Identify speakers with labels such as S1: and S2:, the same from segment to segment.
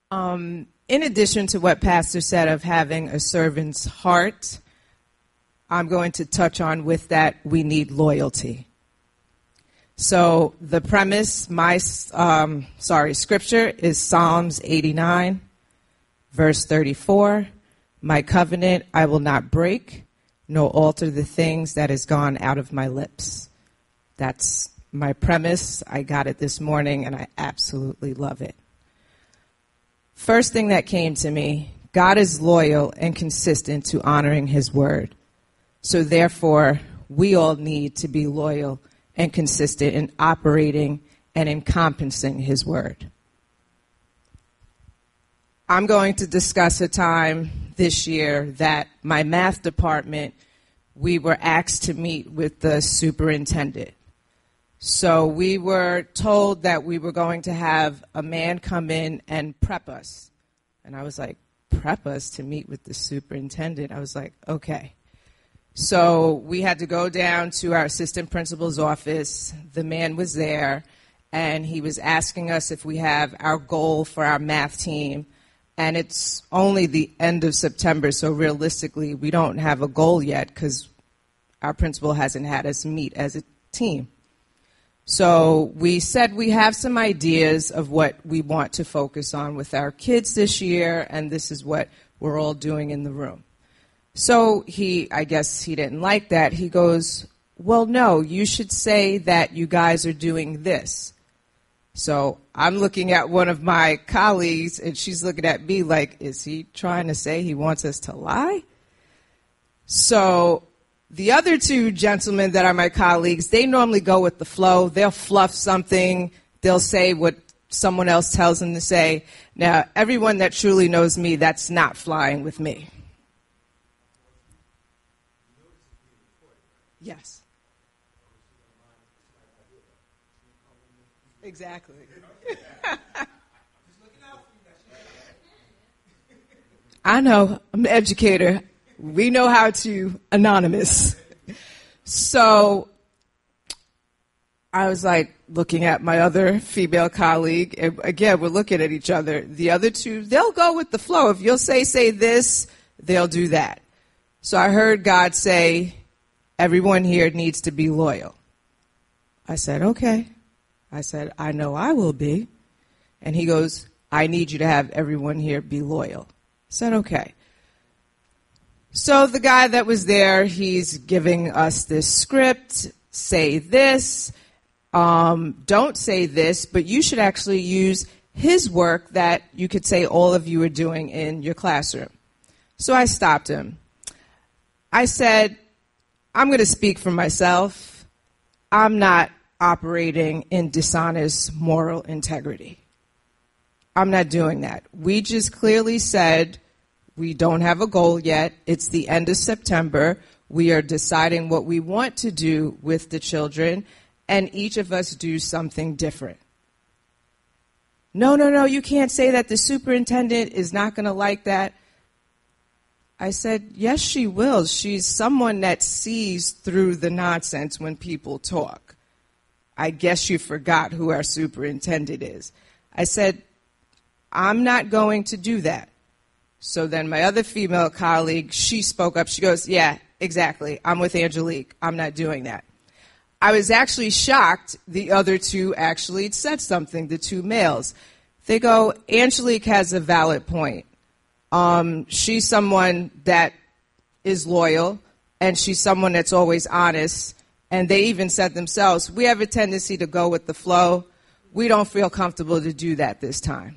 S1: In addition to what Pastor said of having a servant's heart, I'm going to touch on with that we need loyalty. So the premise, scripture is Psalms 89, verse 34. My covenant I will not break, nor alter the things that has gone out of my lips. That's my premise. I got it this morning, and I absolutely love it. First thing that came to me, God is loyal and consistent to honoring his word. So therefore, we all need to be loyal and consistent in operating and encompassing his word. I'm going to discuss a time this year that my math department, we were asked to meet with the superintendent. So we were told that we were going to have a man come in and prep us. And I was like, prep us to meet with the superintendent? I was like, okay. So we had to go down to our assistant principal's office. The man was there, and he was asking us if we have our goal for our math team. And it's only the end of September, so realistically, we don't have a goal yet because our principal hasn't had us meet as a team. So we said we have some ideas of what we want to focus on with our kids this year, and this is what we're all doing in the room. So I guess he didn't like that. He goes, well, no, you should say that you guys are doing this. So I'm looking at one of my colleagues, and she's looking at me like, is he trying to say he wants us to lie? So the other two gentlemen that are my colleagues, they normally go with the flow. They'll fluff something. They'll say what someone else tells them to say. Now, everyone that truly knows me, that's not flying with me. Yes. Exactly. I know. I'm an educator. We know how to anonymous. So I was like looking at my other female colleague, and again, we're looking at each other. The other two, they'll go with the flow. If you'll say this, they'll do that. So I heard God say, everyone here needs to be loyal. I said, okay. I said, I know I will be. And he goes, I need you to have everyone here be loyal. I said, okay. So the guy that was there, he's giving us this script, say this, don't say this, but you should actually use his work that you could say all of you are doing in your classroom. So I stopped him. I said, I'm going to speak for myself. I'm not operating in dishonest moral integrity. I'm not doing that. We just clearly said we don't have a goal yet. It's the end of September. We are deciding what we want to do with the children, and each of us do something different. No, you can't say that. The superintendent is not going to like that. I said, yes, she will. She's someone that sees through the nonsense when people talk. I guess you forgot who our superintendent is. I said, I'm not going to do that. So then my other female colleague, she spoke up. She goes, yeah, exactly. I'm with Angelique. I'm not doing that. I was actually shocked the other two actually said something, the two males. They go, Angelique has a valid point. She's someone that is loyal, and she's someone that's always honest. And they even said themselves, we have a tendency to go with the flow. We don't feel comfortable to do that this time.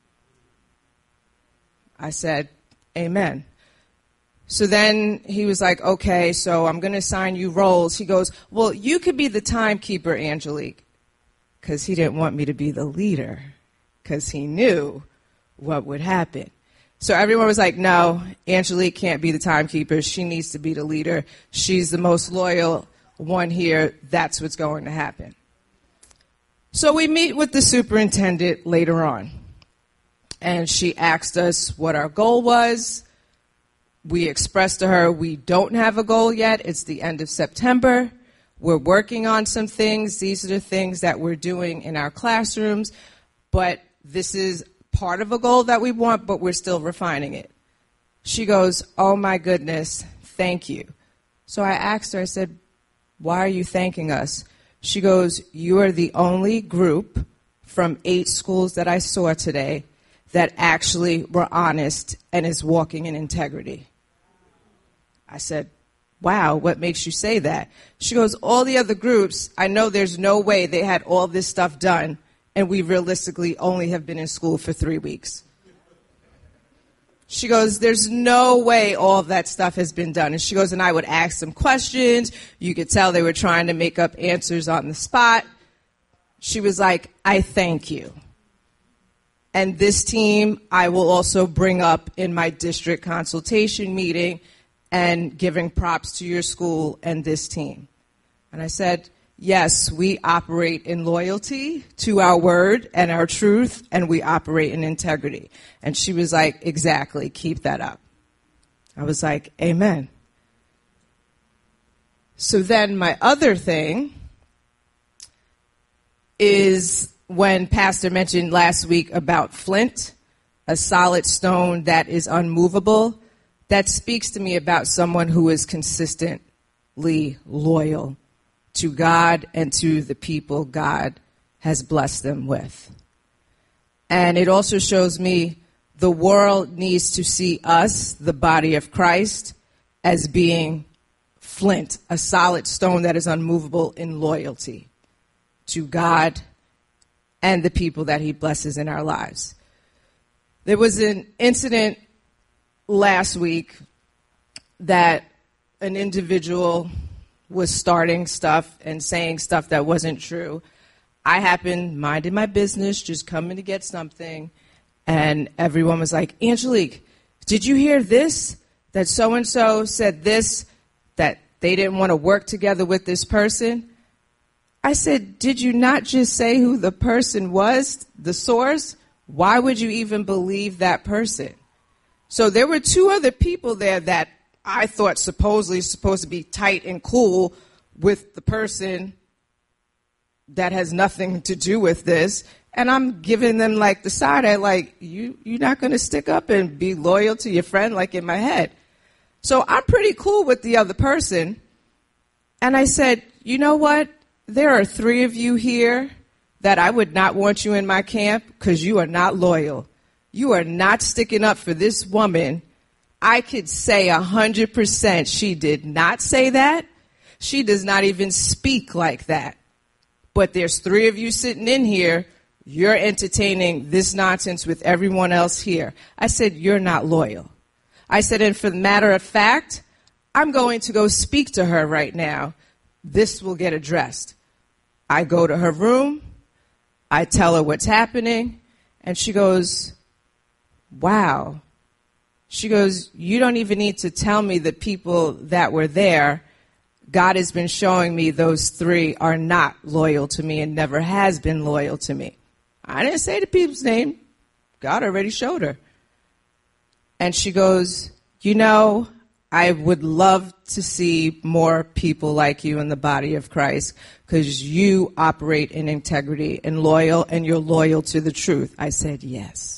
S1: I said, amen. So then he was like, okay, so I'm going to assign you roles. He goes, well, you could be the timekeeper, Angelique, because he didn't want me to be the leader, because he knew what would happen. So everyone was like, no, Angelique can't be the timekeeper. She needs to be the leader. She's the most loyal one here. That's what's going to happen. So we meet with the superintendent later on. And she asked us what our goal was. We expressed to her we don't have a goal yet. It's the end of September. We're working on some things. These are the things that we're doing in our classrooms. But this is part of a goal that we want, but we're still refining it. She goes, oh my goodness, thank you. So I asked her, I said, why are you thanking us? She goes, you are the only group from 8 schools that I saw today that actually were honest and is walking in integrity. I said, wow, what makes you say that? She goes, all the other groups, I know there's no way they had all this stuff done, and we realistically only have been in school for 3 weeks. She goes, there's no way all of that stuff has been done. And she goes, and I would ask them questions. You could tell they were trying to make up answers on the spot. She was like, I thank you. And this team, I will also bring up in my district consultation meeting and giving props to your school and this team. And I said, yes, we operate in loyalty to our word and our truth, and we operate in integrity. And she was like, exactly, keep that up. I was like, amen. So then my other thing is when Pastor mentioned last week about flint, a solid stone that is unmovable, that speaks to me about someone who is consistently loyal to God and to the people God has blessed them with. And it also shows me the world needs to see us, the body of Christ, as being flint, a solid stone that is unmovable in loyalty to God and the people that he blesses in our lives. There was an incident last week that an individual was starting stuff and saying stuff that wasn't true. I happened, minding my business, just coming to get something, and everyone was like, Angelique, did you hear this? That so-and-so said this, that they didn't want to work together with this person? I said, did you not just say who the person was, the source? Why would you even believe that person? So there were 2 other people there that I thought supposedly supposed to be tight and cool with the person that has nothing to do with this. And I'm giving them like the side eye, like, you're not going to stick up and be loyal to your friend, like in my head. So I'm pretty cool with the other person. And I said, you know what? There are 3 of you here that I would not want you in my camp because you are not loyal. You are not sticking up for this woman. I could say 100% she did not say that. She does not even speak like that. But there's 3 of you sitting in here. You're entertaining this nonsense with everyone else here. I said, you're not loyal. I said, and for the matter of fact, I'm going to go speak to her right now. This will get addressed. I go to her room. I tell her what's happening. And she goes, wow. She goes, you don't even need to tell me the people that were there. God has been showing me those 3 are not loyal to me and never has been loyal to me. I didn't say the people's name. God already showed her. And she goes, you know, I would love to see more people like you in the body of Christ because you operate in integrity and loyal, and you're loyal to the truth. I said, yes.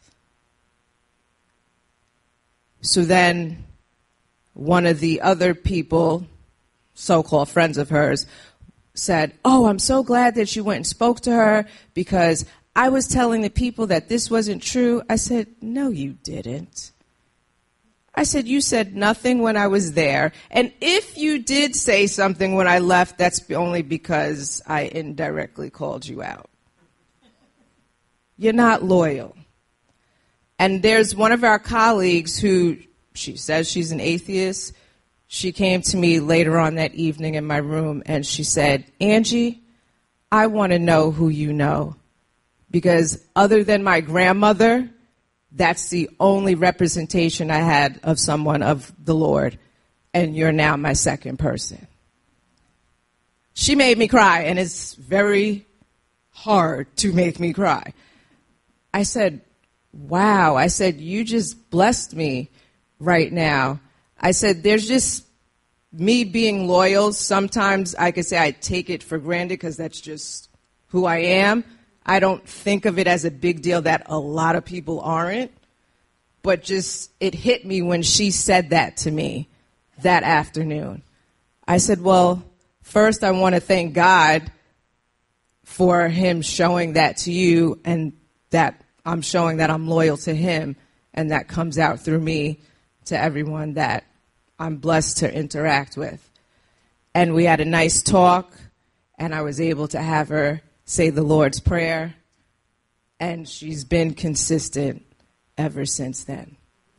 S1: So then one of the other people, so-called friends of hers, said, oh, I'm so glad that you went and spoke to her because I was telling the people that this wasn't true. I said, no, you didn't. I said, you said nothing when I was there. And if you did say something when I left, that's only because I indirectly called you out. You're not loyal. And there's one of our colleagues who, she says she's an atheist. She came to me later on that evening in my room and she said, Angie, I want to know who you know. Because other than my grandmother, that's the only representation I had of someone of the Lord. And you're now my second person. She made me cry, and it's very hard to make me cry. I said, wow. I said, you just blessed me right now. I said, there's just me being loyal. Sometimes I could say I take it for granted because that's just who I am. I don't think of it as a big deal that a lot of people aren't, but just it hit me when she said that to me that afternoon. I said, well, first I want to thank God for him showing that to you, and that I'm showing that I'm loyal to him, and that comes out through me to everyone that I'm blessed to interact with. And we had a nice talk, and I was able to have her say the Lord's Prayer, and she's been consistent ever since then.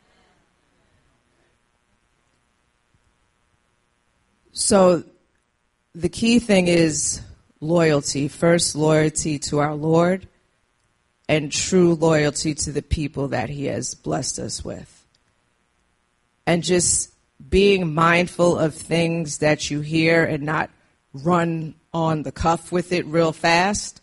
S1: So the key thing is loyalty. First, loyalty to our Lord, and true loyalty to the people that he has blessed us with. And just being mindful of things that you hear and not run on the cuff with it real fast.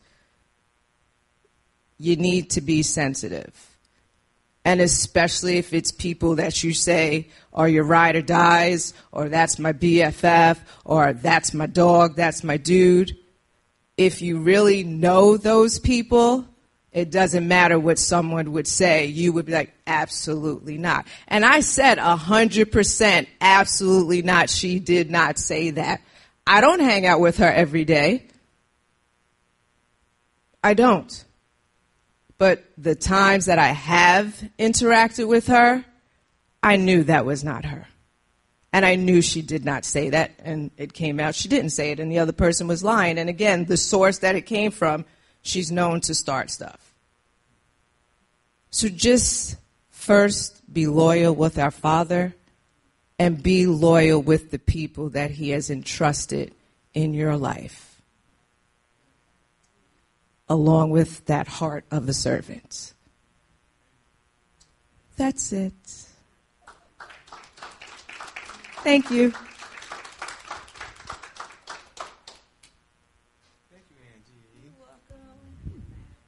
S1: You need to be sensitive. And especially if it's people that you say are your ride or dies, or that's my BFF, or that's my dog, that's my dude. If you really know those people, it doesn't matter what someone would say. You would be like, absolutely not. And I said 100% absolutely not. She did not say that. I don't hang out with her every day. I don't. But the times that I have interacted with her, I knew that was not her. And I knew she did not say that, and it came out she didn't say it, and the other person was lying. And again, the source that it came from, she's known to start stuff. So just first be loyal with our Father, and be loyal with the people that he has entrusted in your life, along with that heart of a servant. That's it. Thank you.
S2: Thank you, Angie. You're welcome.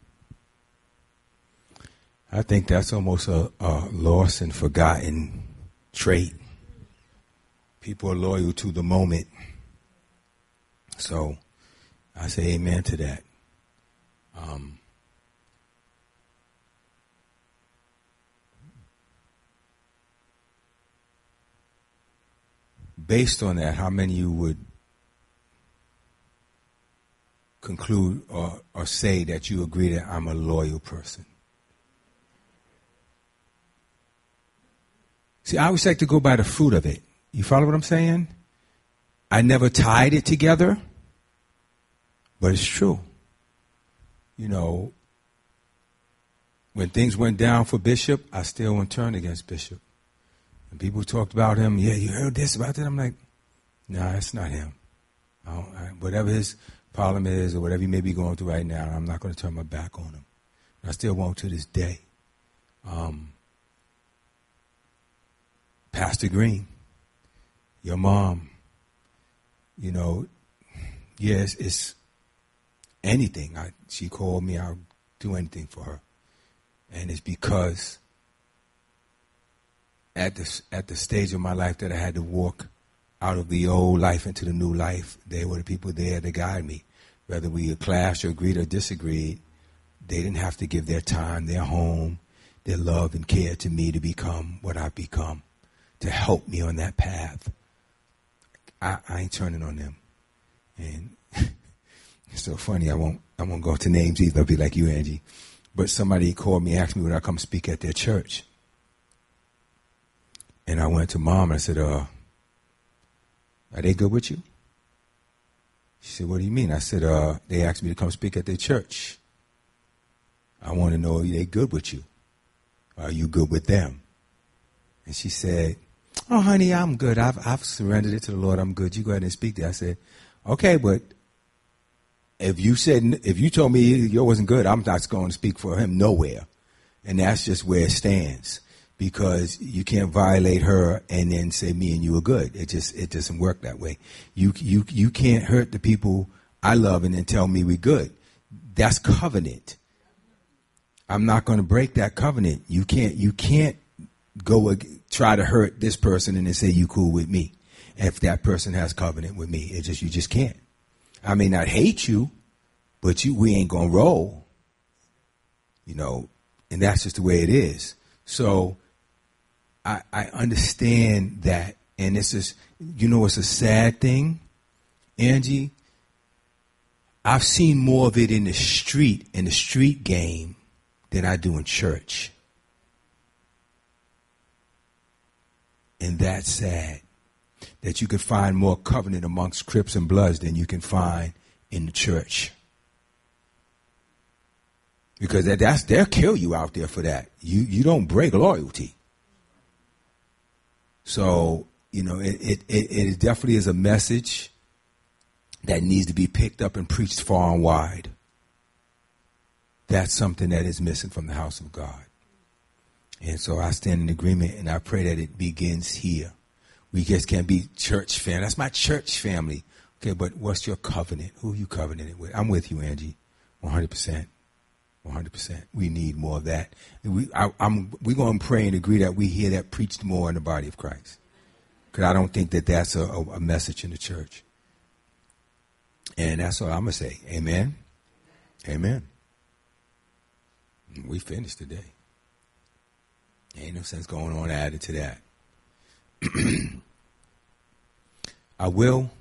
S2: I think that's almost a lost and forgotten trait. People are loyal to the moment. So I say amen to that. Based on that, how many of you would conclude or say that you agree that I'm a loyal person? See, I always like to go by the fruit of it. You follow what I'm saying? I never tied it together, but it's true. You know, when things went down for Bishop, I still went turn against Bishop. And people talked about him, yeah, you heard this about that? I'm like, nah, it's not him. Whatever his problem is or whatever he may be going through right now, I'm not going to turn my back on him. And I still won't to this day. Pastor Green, your mom, you know, yes, it's anything. She called me, I'll do anything for her. And it's because at the stage of my life that I had to walk out of the old life into the new life, they were the people there to guide me. Whether we clashed or agreed or disagreed, they didn't have to give their time, their home, their love and care to me to become what I've become, to help me on that path. I ain't turning on them. And it's so funny, I won't go into names either. I'll be like you, Angie. But somebody called me, asked me would I come speak at their church. And I went to Mom and I said, are they good with you? She said, what do you mean? I said, they asked me to come speak at their church. I want to know, are they good with you? Are you good with them? And she said, oh, honey, I'm good. I've surrendered it to the Lord. I'm good. You go ahead and speak there. I said, okay, but if you told me yours wasn't good, I'm not going to speak for him nowhere. And that's just where it stands. Because you can't violate her and then say me and you are good. It doesn't work that way. You can't hurt the people I love and then tell me we're good. That's covenant. I'm not going to break that covenant. You can't go try to hurt this person and then say you cool with me. If that person has covenant with me, you just can't. I may not hate you, but we ain't gonna roll. and that's just the way it is. So I understand that, and it's just, it's a sad thing, Angie. I've seen more of it in the street game, than I do in church. And that's sad, that you can find more covenant amongst Crips and Bloods than you can find in the church. Because they'll kill you out there for that. You don't break loyalty. So, it definitely is a message that needs to be picked up and preached far and wide. That's something that is missing from the house of God. And so I stand in agreement, and I pray that it begins here. We just can't be church family. That's my church family. Okay, but what's your covenant? Who are you covenanted with? I'm with you, Angie, 100%. 100%. We need more of that. We're going to pray and agree that we hear that preached more in the body of Christ. Because I don't think that that's a message in the church. And that's all I'm going to say. Amen. Amen. We finished today. Ain't no sense going on added to that. I will